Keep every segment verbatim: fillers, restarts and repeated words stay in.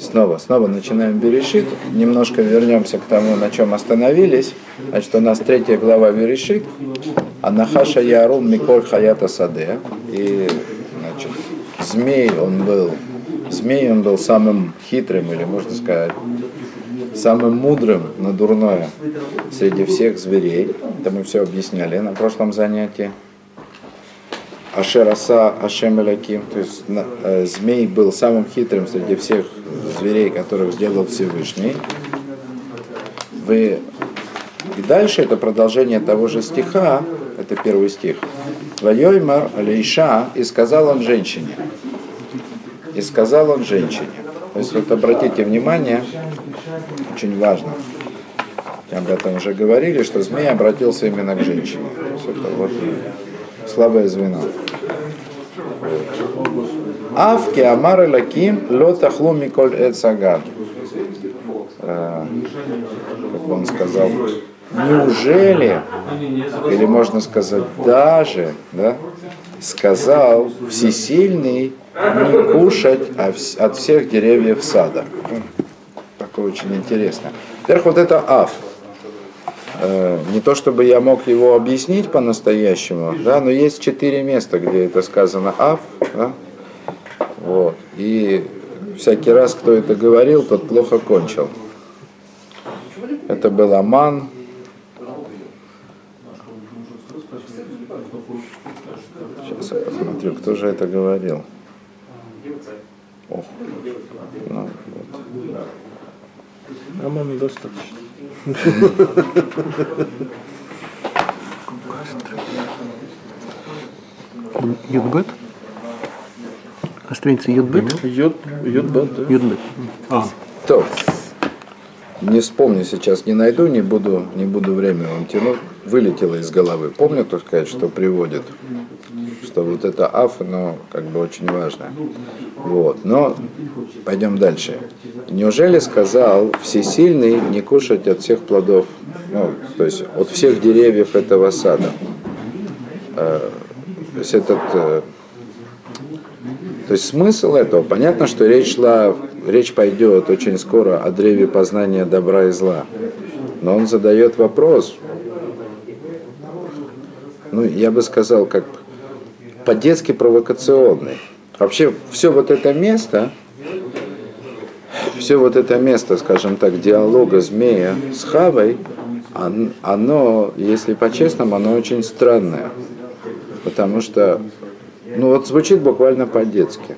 Снова, снова начинаем Берешит. Немножко вернемся к тому, на чем остановились. Значит, у нас третья глава Берешит. Анахаша Ярум Миколь Хаята Саде. И, значит, змей он был, змей он был самым хитрым, или можно сказать, самым мудрым на дурное среди всех зверей. Это мы все объясняли на прошлом занятии. Ашераса Ашем Элаким, то есть э, змей был самым хитрым среди всех зверей, которых сделал Всевышний. Вы... И дальше это продолжение того же стиха, это первый стих. Вайоймар Алейша, и сказал он женщине. И сказал он женщине. То есть вот обратите внимание, очень важно, об этом уже говорили, что змей обратился именно к женщине. То есть это вот слабое звено. Авки Амар Элаким Лотахлу Миколь Эцагад. Как он сказал, неужели, или можно сказать даже, да, сказал Всесильный не кушать от всех деревьев сада. Такое очень интересно. Во-первых, вот это Ав. Не то чтобы я мог его объяснить по-настоящему, да, но есть четыре места, где это сказано Ав, да, вот. И всякий раз, кто это говорил, тот плохо кончил. Это был Аман. Сейчас я посмотрю, кто же это говорил. Ох, ну, вот. Аману достаточно. Юдбет? На странице Юдбет? Юд, Юдбет, да. Юдбет. А. То, не вспомню сейчас, не найду, не буду, не буду время вам тянуть. Вылетело из головы. Помню, так сказать, что приводит, что вот это аф, но как бы очень важно. Вот. Но пойдем дальше. Неужели сказал Всесильный не кушать от всех плодов, ну, то есть от всех деревьев этого сада? Э, то есть этот, э, то есть смысл этого, понятно, что речь шла, речь пойдет очень скоро о древе познания добра и зла. Но он задает вопрос, ну, я бы сказал, как по-детски провокационный. Вообще, все вот это место, все вот это место, скажем так, диалога змея с Хавой, оно, если по-честному, оно очень странное. Потому что, ну вот звучит буквально по-детски.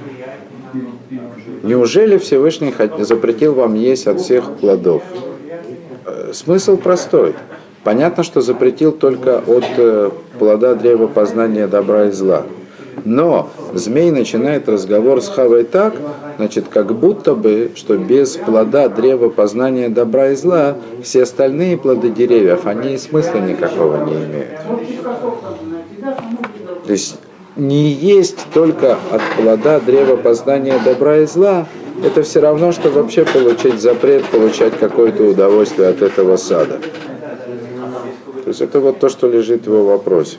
Неужели Всевышний запретил вам есть от всех плодов? Смысл простой. Понятно, что запретил только от плода древа познания добра и зла. Но змей начинает разговор с Хавой так, значит, как будто бы, что без плода древа познания добра и зла все остальные плоды деревьев, они и смысла никакого не имеют. То есть не есть только от плода древа познания добра и зла, это все равно, что вообще получить запрет, получать какое-то удовольствие от этого сада. То есть это вот то, что лежит в его вопросе.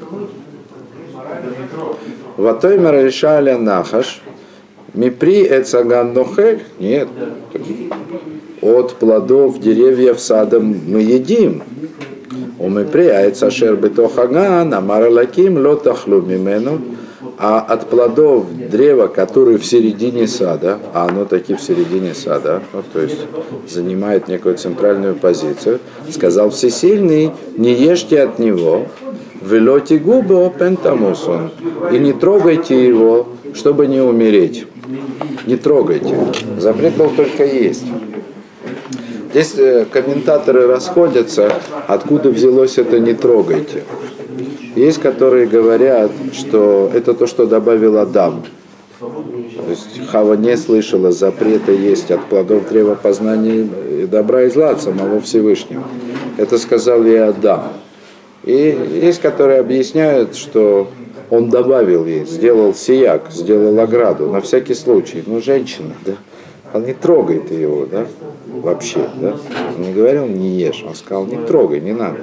Ватоймер решали нахаш, мипри эцаган нохель, нет, от плодов деревьев сада мы едим. У мипри айцашер бетохаган, амаралаким лотахлу мимену, а от плодов древа, которые в середине сада, а оно таки в середине сада, ну, то есть занимает некую центральную позицию, сказал Всесильный, не ешьте от него, велоти губо пентамусон, и не трогайте его, чтобы не умереть. Не трогайте. Запрет был только есть. Здесь комментаторы расходятся, откуда взялось это «не трогайте». Есть, которые говорят, что это то, что добавил Адам. То есть Хава не слышала запрета есть от плодов древа познания добра и зла от самого Всевышнего. Это сказал ей Адам. И есть, которые объясняют, что он добавил ей, сделал сияк, сделал ограду, на всякий случай. Ну, женщина, да, он не трогает его, да, вообще, да. Он не говорил, не ешь, он сказал, не трогай, не надо.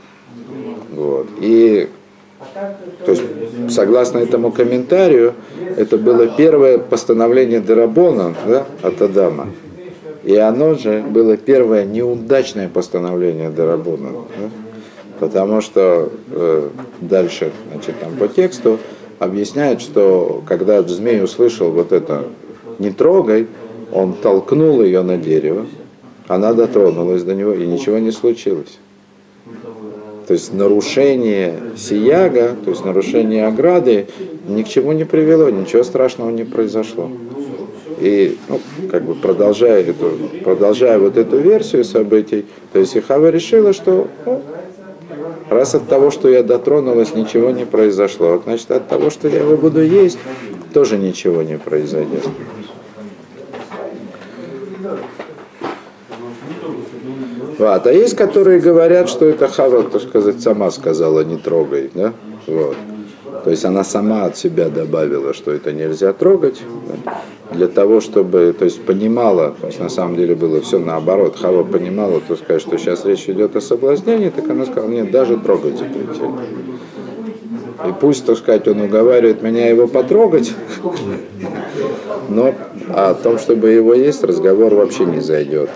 Вот. И то есть, согласно этому комментарию, это было первое постановление Дерабона, да, от Адама. И оно же было первое неудачное постановление Дерабона. Да? Потому что э, дальше, значит, там по тексту объясняет, что когда змей услышал вот это «не трогай», он толкнул ее на дерево, она дотронулась до него, и ничего не случилось. То есть нарушение сияга, то есть нарушение ограды ни к чему не привело, ничего страшного не произошло. И ну, как бы продолжая, эту, продолжая вот эту версию событий, то есть и Хава решила, что ну, раз от того, что я дотронулась, ничего не произошло, значит от того, что я его буду есть, тоже ничего не произойдет. Вот. А есть, которые говорят, что это Хава, так сказать, сама сказала «не трогай». Да? Вот. То есть она сама от себя добавила, что это нельзя трогать, да? Для того, чтобы, то есть понимала, то есть на самом деле было все наоборот, Хава понимала, то сказать, что сейчас речь идет о соблазнении, так она сказала, нет, даже трогать запретили. И пусть, так сказать, он уговаривает меня его потрогать, но о том, чтобы его есть, разговор вообще не зайдет.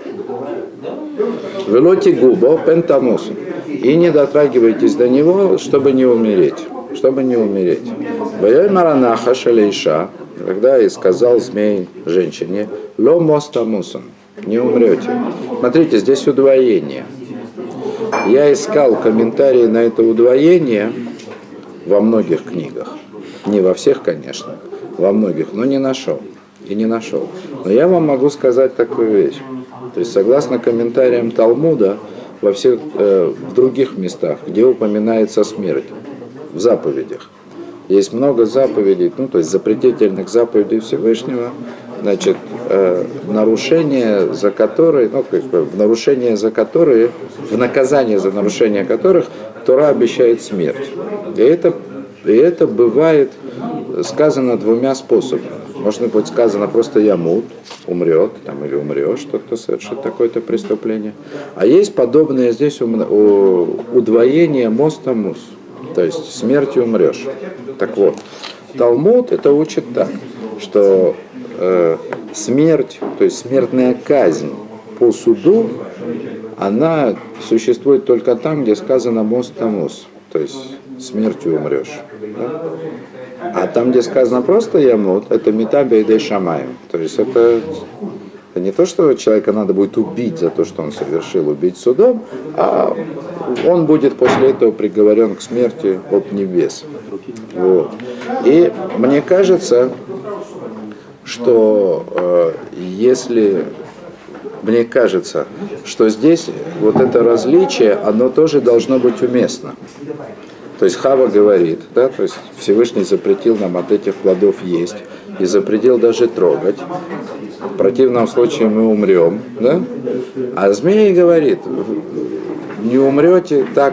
Велоти губо пентамусу. И не дотрагивайтесь до него, чтобы не умереть. Чтобы не умереть. Ваяй маранаха шалейша. Тогда и сказал змей женщине, ло мостамусун. Не умрете. Смотрите, здесь удвоение. Я искал комментарии на это удвоение во многих книгах. Не во всех, конечно, во многих, но не нашел. И не нашел. Но я вам могу сказать такую вещь. То есть, согласно комментариям Талмуда, во всех э, в других местах, где упоминается смерть, в заповедях, есть много заповедей, ну, то есть запретительных заповедей Всевышнего, значит, э, нарушения, за которые, ну, как бы, в нарушение за которые, в наказание за нарушение которых Тора обещает смерть. И это, и это бывает сказано двумя способами. Может быть сказано просто ямут, умрет, там, или умрешь, кто-то совершит такое-то преступление. А есть подобное здесь удвоение моста-мус, то есть смертью умрешь. Так вот, Талмуд это учит так, что э, смерть, то есть смертная казнь по суду, она существует только там, где сказано моста-мус, то есть смертью умрешь. Да? А там, где сказано просто ямут, это митабе и шамаем. То есть это, это не то, что человека надо будет убить за то, что он совершил, убить судом, а он будет после этого приговорен к смерти от небес. Вот. И мне кажется, что э, если... Мне кажется, что здесь вот это различие, оно тоже должно быть уместно. То есть Хава говорит, да, то есть Всевышний запретил нам от этих плодов есть, и запретил даже трогать. В противном случае мы умрем, да? А змей говорит, не умрете так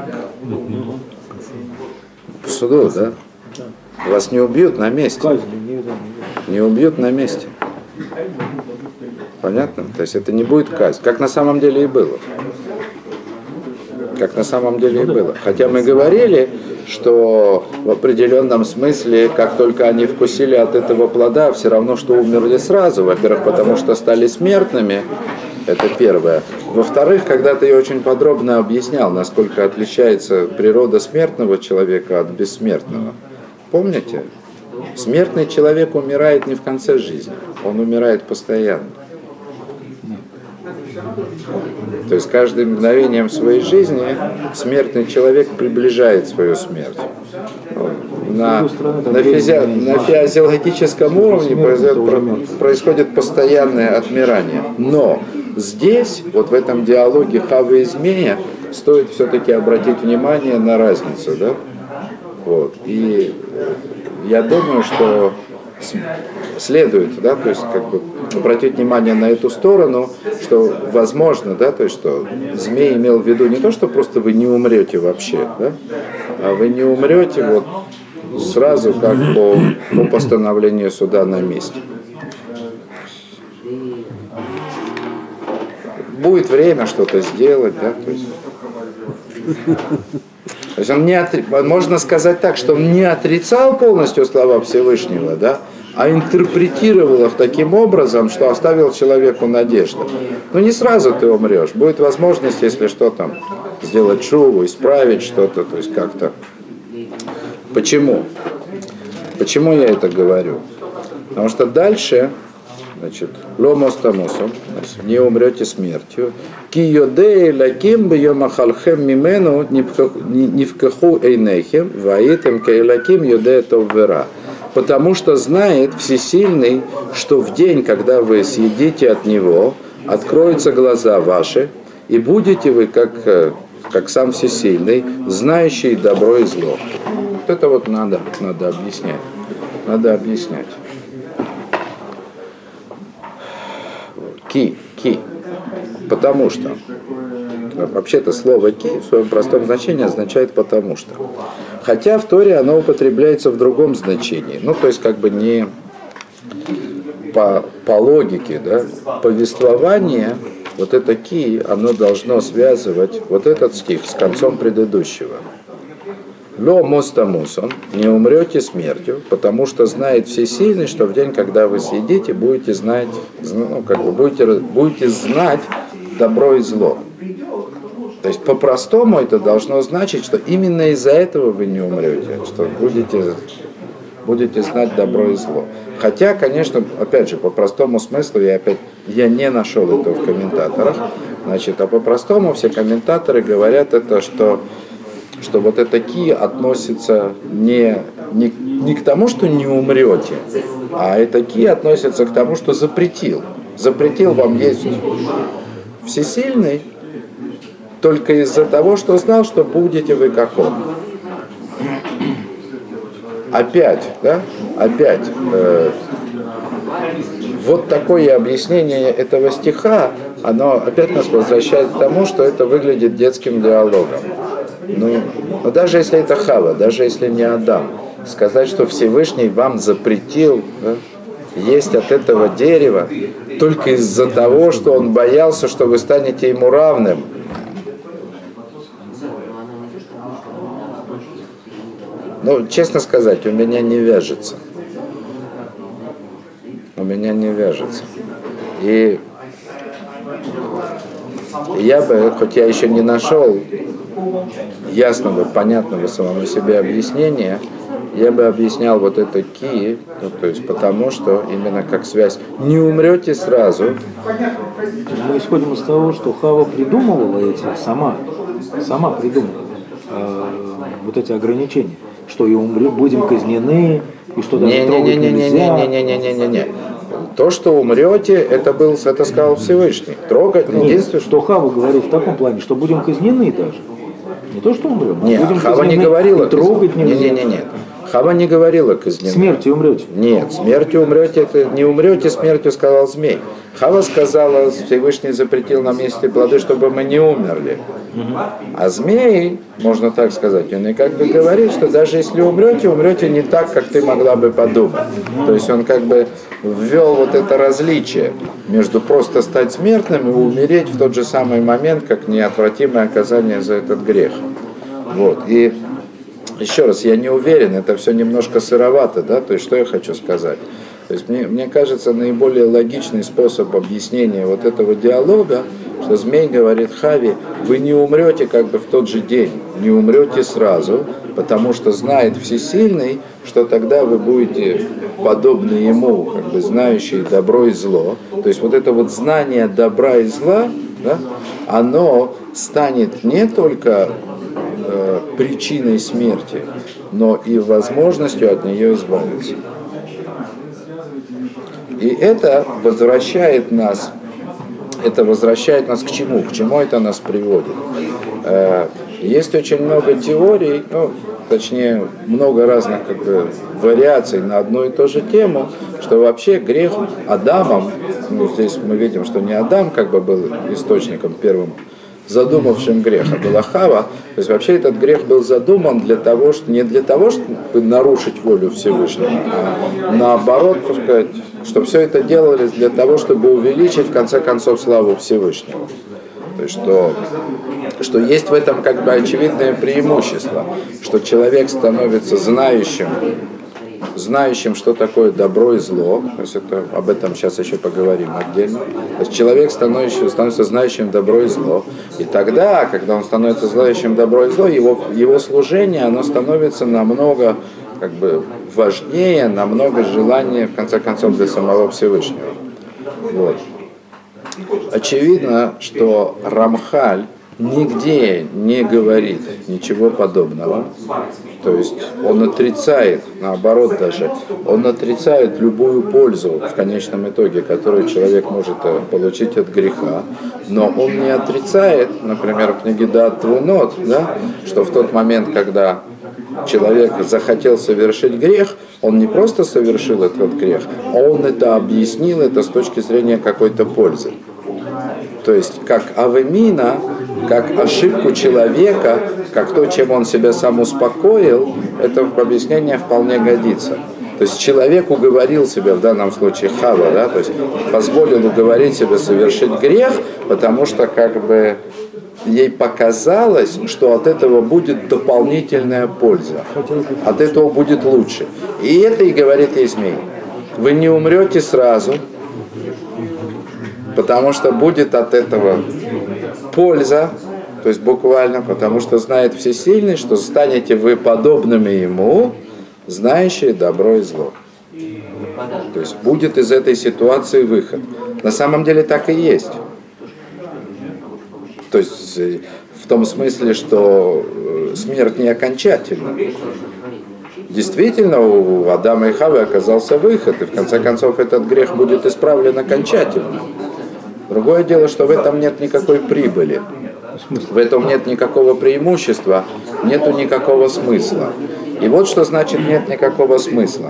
в суду, да? Вас не убьют на месте. Не убьют на месте. Понятно? То есть это не будет казнь, как на самом деле и было. Как на самом деле и было. Хотя мы говорили, что в определенном смысле, как только они вкусили от этого плода, все равно, что умерли сразу. Во-первых, потому что стали смертными. Это первое. Во-вторых, когда-то я очень подробно объяснял, насколько отличается природа смертного человека от бессмертного. Помните? Смертный человек умирает не в конце жизни, он умирает постоянно. То есть каждым мгновением своей жизни смертный человек приближает свою смерть. На, на, физи, на физиологическом уровне происходит, происходит постоянное отмирание. Но здесь, вот в этом диалоге Хавы и Змея, стоит все-таки обратить внимание на разницу. Да? Вот. И я думаю, что следует, да, то есть как бы обратить внимание на эту сторону, что возможно, да, то есть что змей имел в виду не то, что просто вы не умрете вообще, да, а вы не умрете вот сразу как по, по постановлению суда на месте. Будет время что-то сделать, да, то есть То есть он не отри... можно сказать так, что он не отрицал полностью слова Всевышнего, да, а интерпретировал их таким образом, что оставил человеку надежду. Ну не сразу ты умрешь, будет возможность, если что там, сделать шуву, исправить что-то, то есть как-то. Почему? Почему я это говорю? Потому что дальше, значит, ломос тамосом, не умрете смертью. Ки йодей лаким бьем ахалхем мимену нивкаху эйнехем ваитем кейлаким йодей товвера. Потому что знает Всесильный, что в день, когда вы съедите от Него, откроются глаза ваши, и будете вы, как, как сам Всесильный, знающий добро и зло. Вот это вот надо, надо объяснять. Надо объяснять. Ки, ки. Потому что. Вообще-то слово ки в своем простом значении означает потому что. Хотя в Торе оно употребляется в другом значении. Ну, то есть как бы не по, по логике, да, повествование, вот это ки, оно должно связывать вот этот стих с концом предыдущего. Ло мостамусон, не умрете смертью, потому что знает Всесильный, что в день, когда вы съедите, будете знать, ну, как бы будете, будете знать добро и зло. То есть по-простому это должно значить, что именно из-за этого вы не умрете, что будете, будете знать добро и зло. Хотя, конечно, опять же, по простому смыслу я опять я не нашел это в комментаторах. Значит, а по-простому все комментаторы говорят это, что что вот это ки относится не, не, не к тому, что не умрете, а это ки относится к тому, что запретил. Запретил вам есть Всесильный только из-за того, что знал, что будете вы как он. Опять, да? Опять. Э, вот такое объяснение этого стиха, оно опять нас возвращает к тому, что это выглядит детским диалогом. Ну, но даже если это Хава, даже если не Адам, сказать, что Всевышний вам запретил, да, есть от этого дерева только из-за того, что он боялся, что вы станете ему равным. Ну, честно сказать, у меня не вяжется. У меня не вяжется. И я бы, хоть я еще не нашел ясного, понятного самому себе объяснения, я бы объяснял вот это ки, ну, то есть потому что именно как связь. Не умрете сразу. Мы исходим из того, что Хава придумывала эти, сама, сама придумывала э, вот эти ограничения, что и умрем, будем казнены, и что даже трогать нельзя. Не-не-не-не-не-не-не-не-не. То, что умрете, это был, это сказал Всевышний. Трогать, единственное, что Хава говорит в таком плане, что будем казнены даже. Не то, что умрем, а нет, будем Хава казнены, не говорила трогать нельзя. Не-не-не. Хава не говорила казнены. Смертью умрете. Нет, смертью умрете, это не умрете, смертью сказал змей. Хава сказала, Всевышний запретил нам есть плоды, чтобы мы не умерли. А змей, можно так сказать, он и как бы говорит, что даже если умрете, умрете не так, как ты могла бы подумать. То есть он как бы ввел вот это различие между просто стать смертным и умереть в тот же самый момент, как неотвратимое оказание за этот грех. Вот. И еще раз, я не уверен, это все немножко сыровато, да, то есть что я хочу сказать. То есть мне, мне кажется, наиболее логичный способ объяснения вот этого диалога, что змей говорит Хаве, вы не умрете как бы в тот же день, не умрете сразу, потому что знает Всесильный, что тогда вы будете подобны ему, как бы знающие добро и зло. То есть вот это вот знание добра и зла, да, оно станет не только э, причиной смерти, но и возможностью от нее избавиться. И это возвращает нас, это возвращает нас к чему? К чему это нас приводит? Есть очень много теорий, ну, точнее, много разных как бы, вариаций на одну и ту же тему, что вообще грех Адамом, ну, здесь мы видим, что не Адам как бы был источником первым, задумавшим грех, а была Хава. То есть вообще этот грех был задуман для того, что, не для того, чтобы нарушить волю Всевышнего, а наоборот, так сказать, что все это делалось для того, чтобы увеличить в конце концов славу Всевышнего. То есть, что, что есть в этом как бы очевидное преимущество, что человек становится знающим, знающим, что такое добро и зло. То есть это, об этом сейчас еще поговорим отдельно. То есть человек становится, становится знающим добро и зло. И тогда, когда он становится знающим добро и зло, его, его служение, оно становится намного как бы важнее, намного желания, в конце концов, для самого Всевышнего. Вот. Очевидно, что Рамхаль нигде не говорит ничего подобного. То есть он отрицает, наоборот даже, он отрицает любую пользу в конечном итоге, которую человек может получить от греха. Но он не отрицает, например, в книге Даат Твунот, да, что в тот момент, когда человек захотел совершить грех, он не просто совершил этот грех, а он это объяснил, это с точки зрения какой-то пользы. То есть как авемина, как ошибку человека, как то, чем он себя сам успокоил, это объяснение вполне годится. То есть человек уговорил себя, в данном случае Хава, да, то есть позволил уговорить себя совершить грех, потому что как бы ей показалось, что от этого будет дополнительная польза, от этого будет лучше. И это и говорит ей змей. Вы не умрете сразу, потому что будет от этого польза, то есть буквально, потому что знает Всесильный, что станете вы подобными ему, знающие добро и зло. То есть будет из этой ситуации выход. На самом деле так и есть. То есть в том смысле, что смерть не окончательна. Действительно, у Адама и Хавы оказался выход, и в конце концов этот грех будет исправлен окончательно. Другое дело, что в этом нет никакой прибыли, в этом нет никакого преимущества, нету никакого смысла. И вот что значит нет никакого смысла.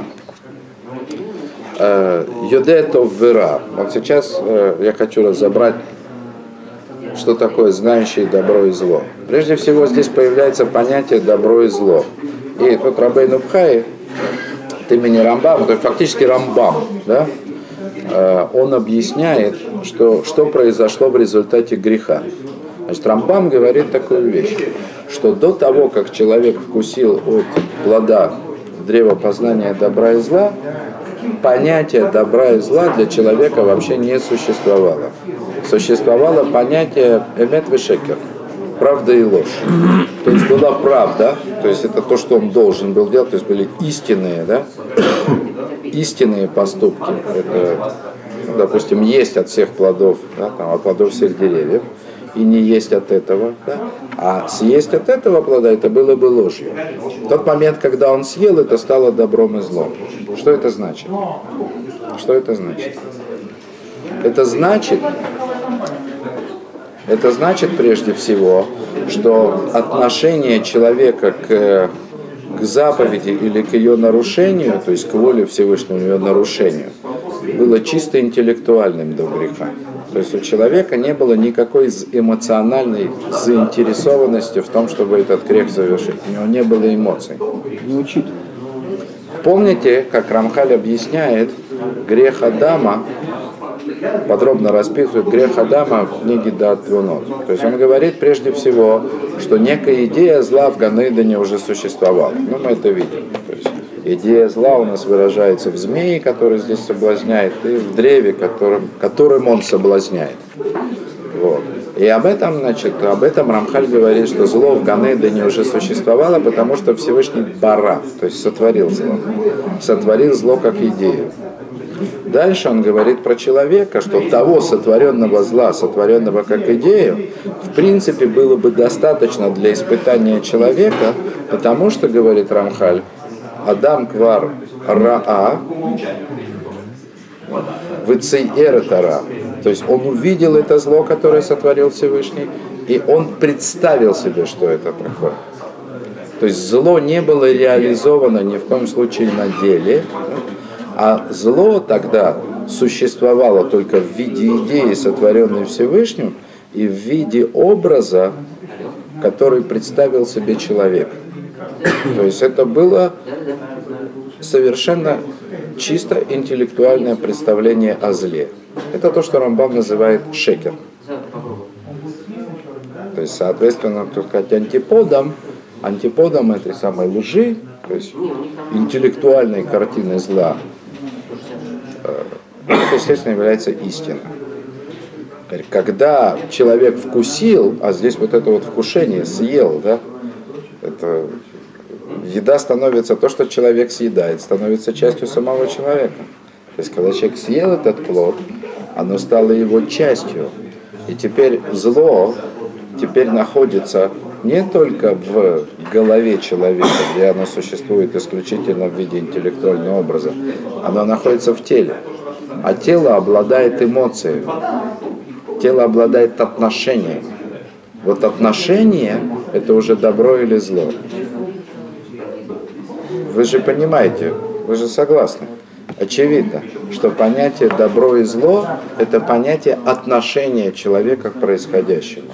Йодетов вера. Вот сейчас я хочу разобрать, что такое знающий добро и зло. Прежде всего здесь появляется понятие добро и зло. И тут Рабейну Бхай от имени Рамбама, то есть фактически Рамбам, да, он объясняет, что, что произошло в результате греха. Значит, Рамбам говорит такую вещь, что до того, как человек вкусил от плода древа познания добра и зла, понятие добра и зла для человека вообще не существовало. Существовало понятие эмет вешекер, правда и ложь. То есть была правда, то есть это то, что он должен был делать, то есть были истинные, да, истинные поступки. Это, допустим, есть от всех плодов, да, там, от плодов всех деревьев, и не есть от этого, да? А съесть от этого плода, это было бы ложью. В тот момент, когда он съел, это стало добром и злом. Что это значит? Что это значит? Это значит, это значит прежде всего, что отношение человека к, к заповеди или к ее нарушению, то есть к воле Всевышнего, ее нарушению, было чисто интеллектуальным до греха. То есть у человека не было никакой эмоциональной заинтересованности в том, чтобы этот грех совершить. У него не было эмоций. Не учит. Помните, как Рамхаль объясняет грех Адама, подробно расписывает грех Адама в книге Даат Твунот. То есть он говорит прежде всего, что некая идея зла в Ганейдене уже существовала. Ну, мы это видим. То есть идея зла у нас выражается в змее, который здесь соблазняет, и в древе, которым, которым он соблазняет. Вот. И об этом, значит, об этом Рамхаль говорит, что зло в Ганейдене уже существовало, потому что Всевышний бара, то есть сотворил зло. Сотворил зло как идею. Дальше он говорит про человека, что того сотворенного зла, сотворенного как идею, в принципе, было бы достаточно для испытания человека, потому что, говорит Рамхаль, Адам квар раа, вецейэр тара. То есть он увидел это зло, которое сотворил Всевышний, и он представил себе, что это такое. То есть зло не было реализовано ни в коем случае на деле, а зло тогда существовало только в виде идеи, сотворенной Всевышним, и в виде образа, который представил себе человек. То есть это было совершенно чисто интеллектуальное представление о зле. Это то, что Рамбам называет шекер. То есть, соответственно, так сказать, антиподом, антиподом этой самой лжи, то есть интеллектуальной картины зла, это, естественно, является истина. Когда человек вкусил, а здесь вот это вот вкушение, съел, да, это еда становится, то, что человек съедает, становится частью самого человека. То есть, когда человек съел этот плод, оно стало его частью. И теперь зло теперь находится не только в голове человека, где оно существует исключительно в виде интеллектуального образа, оно находится в теле. А тело обладает эмоциями, тело обладает отношением. Вот отношение – это уже добро или зло. Вы же понимаете, вы же согласны. Очевидно, что понятие добро и зло – это понятие отношения человека к происходящему.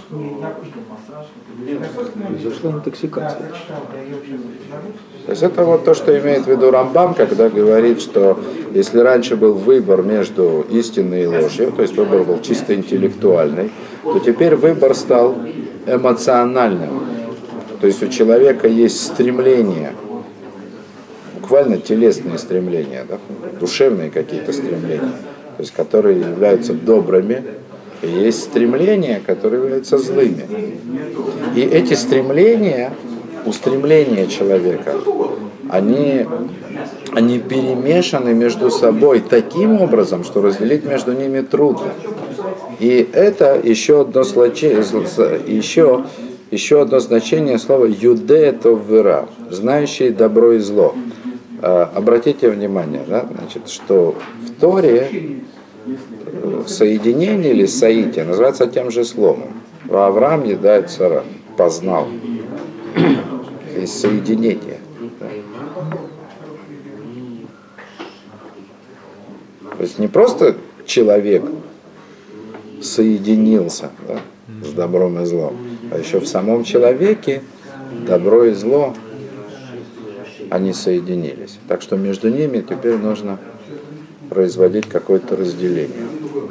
Произошла интоксикация. То есть это вот то, что имеет в виду Рамбам, когда говорит, что если раньше был выбор между истиной и ложью, то есть выбор был чисто интеллектуальный, то теперь выбор стал эмоциональным. То есть у человека есть стремление, буквально телесные стремления, да, душевные какие-то стремления, то есть которые являются добрыми, и есть стремления, которые являются злыми. И эти стремления, устремления человека, они, они перемешаны между собой таким образом, что разделить между ними трудно. И это еще одно, случай, еще, еще одно значение слова «юде то вера», знающий добро и зло. Обратите внимание, да, значит, что в Торе соединение или соитие называется тем же словом. Авраам едает Сара, познал. Есть соединение. То есть не просто человек соединился, да, с добром и злом, а еще в самом человеке добро и зло, они соединились. Так что между ними теперь нужно производить какое-то разделение.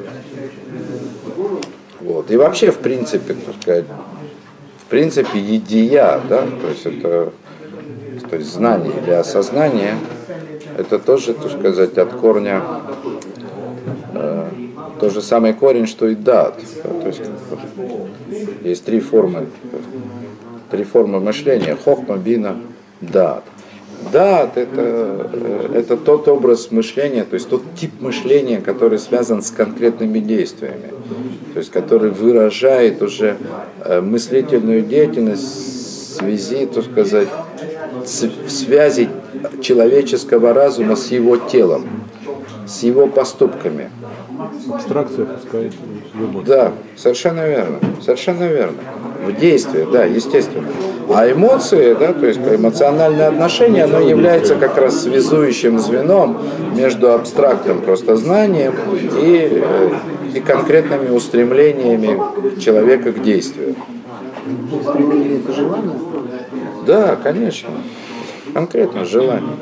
Вот. И вообще, в принципе, так сказать, в принципе, едия, да, то есть это, то есть знание или осознание, это тоже, так сказать, от корня, э, тот же самый корень, что и дат. Да, то есть есть три формы, три формы мышления: хохма, бина, дат. Дат это, это тот образ мышления, то есть тот тип мышления, который связан с конкретными действиями, то есть который выражает уже мыслительную деятельность в связи, так сказать, в связи человеческого разума с его телом, с его поступками. Абстракция пускай. Да, совершенно верно, совершенно верно. В действии, да, естественно. А эмоции, да, то есть эмоциональное отношение, оно является как раз связующим звеном между абстрактным просто знанием и, и конкретными устремлениями человека к действию. Стремление – это желание? Да, конечно. Конкретно желание.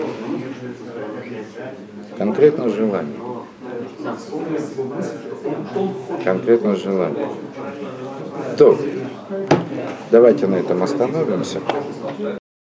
Конкретно желание. Конкретно желание. То, давайте на этом остановимся.